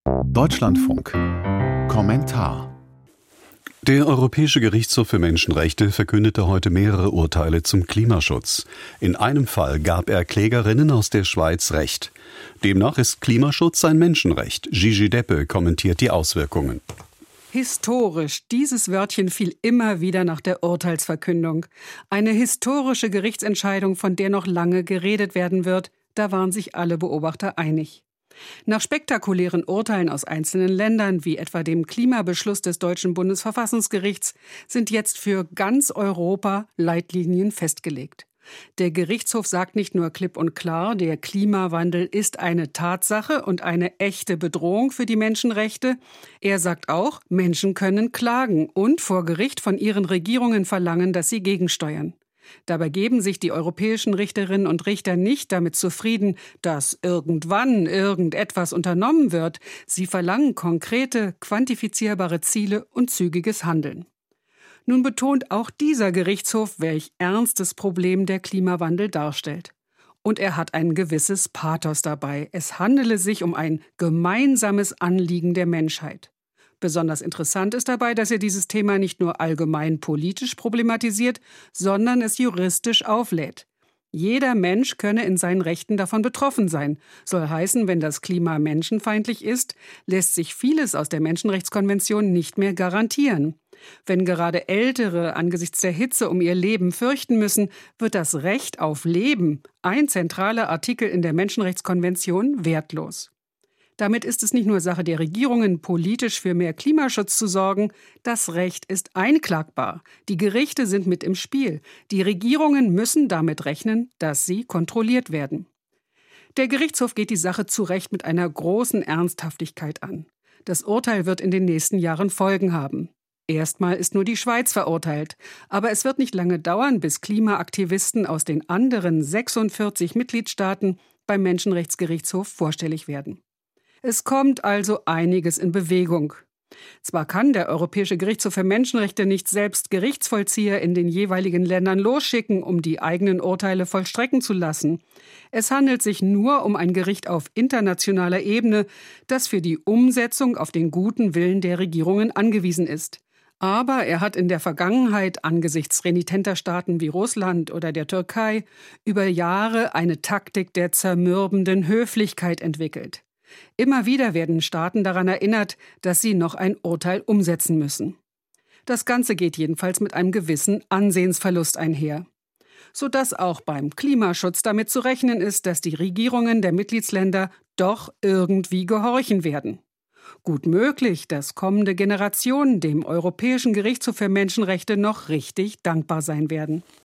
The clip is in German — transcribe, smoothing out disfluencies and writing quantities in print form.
Deutschlandfunk. Kommentar. Der Europäische Gerichtshof für Menschenrechte verkündete heute mehrere Urteile zum Klimaschutz. In einem Fall gab er Klägerinnen aus der Schweiz Recht. Demnach ist Klimaschutz ein Menschenrecht. Gigi Deppe kommentiert die Auswirkungen. Historisch. Dieses Wörtchen fiel immer wieder nach der Urteilsverkündung. Eine historische Gerichtsentscheidung, von der noch lange geredet werden wird. Da waren sich alle Beobachter einig. Nach spektakulären Urteilen aus einzelnen Ländern, wie etwa dem Klimabeschluss des deutschen Bundesverfassungsgerichts, sind jetzt für ganz Europa Leitlinien festgelegt. Der Gerichtshof sagt nicht nur klipp und klar, der Klimawandel ist eine Tatsache und eine echte Bedrohung für die Menschenrechte. Er sagt auch, Menschen können klagen und vor Gericht von ihren Regierungen verlangen, dass sie gegensteuern. Dabei geben sich die europäischen Richterinnen und Richter nicht damit zufrieden, dass irgendwann irgendetwas unternommen wird. Sie verlangen konkrete, quantifizierbare Ziele und zügiges Handeln. Nun betont auch dieser Gerichtshof, welch ernstes Problem der Klimawandel darstellt. Und er hat ein gewisses Pathos dabei. Es handele sich um ein gemeinsames Anliegen der Menschheit. Besonders interessant ist dabei, dass er dieses Thema nicht nur allgemein politisch problematisiert, sondern es juristisch auflädt. Jeder Mensch könne in seinen Rechten davon betroffen sein. Soll heißen, wenn das Klima menschenfeindlich ist, lässt sich vieles aus der Menschenrechtskonvention nicht mehr garantieren. Wenn gerade Ältere angesichts der Hitze um ihr Leben fürchten müssen, wird das Recht auf Leben, ein zentraler Artikel in der Menschenrechtskonvention, wertlos. Damit ist es nicht nur Sache der Regierungen, politisch für mehr Klimaschutz zu sorgen. Das Recht ist einklagbar. Die Gerichte sind mit im Spiel. Die Regierungen müssen damit rechnen, dass sie kontrolliert werden. Der Gerichtshof geht die Sache zu Recht mit einer großen Ernsthaftigkeit an. Das Urteil wird in den nächsten Jahren Folgen haben. Erstmal ist nur die Schweiz verurteilt. Aber es wird nicht lange dauern, bis Klimaaktivisten aus den anderen 46 Mitgliedstaaten beim Menschenrechtsgerichtshof vorstellig werden. Es kommt also einiges in Bewegung. Zwar kann der Europäische Gerichtshof für Menschenrechte nicht selbst Gerichtsvollzieher in den jeweiligen Ländern losschicken, um die eigenen Urteile vollstrecken zu lassen. Es handelt sich nur um ein Gericht auf internationaler Ebene, das für die Umsetzung auf den guten Willen der Regierungen angewiesen ist. Aber er hat in der Vergangenheit angesichts renitenter Staaten wie Russland oder der Türkei über Jahre eine Taktik der zermürbenden Höflichkeit entwickelt. Immer wieder werden Staaten daran erinnert, dass sie noch ein Urteil umsetzen müssen. Das Ganze geht jedenfalls mit einem gewissen Ansehensverlust einher. Sodass auch beim Klimaschutz damit zu rechnen ist, dass die Regierungen der Mitgliedsländer doch irgendwie gehorchen werden. Gut möglich, dass kommende Generationen dem Europäischen Gerichtshof für Menschenrechte noch richtig dankbar sein werden.